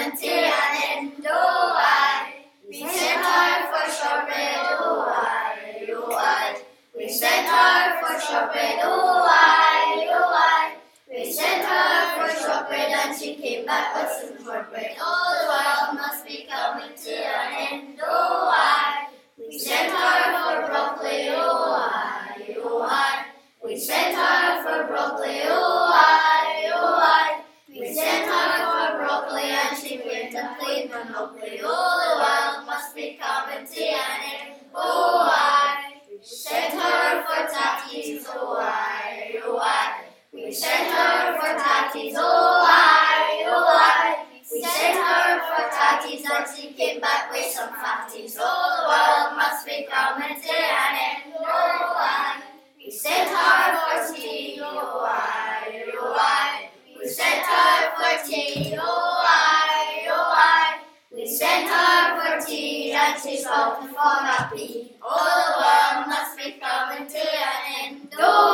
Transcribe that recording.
coming to an end. Oh, aye. We sent her for shortbread. Oh, aye, oh, aye. We sent her for shortbread. Oh, aye, oh, aye. We sent her for shortbread and she came back with some shortbread. Oh, the world must be coming to an end. Oh, aye. We sent her for broccoli. Oh, aye, oh, aye. We sent her for broccoli. Oh, aye, oh, aye. We sent her for broccoli and she went and played Monopoly. Oh, the world must be coming to an end. Oh, aye. We sent her for tatties. Oh, aye, oh, aye. We sent her for tatties. Oh, aye, oh, aye. We sent her for tatties and she came back with some fatties. Oh, the world must be coming to an end. Oh, aye. We sent her for tea. Oh, aye, oh, aye. We sent her for tea. Oh, aye, oh, aye. We sent her for tea and she stopped for a pee. Oh, the world must be coming to an end. Oh,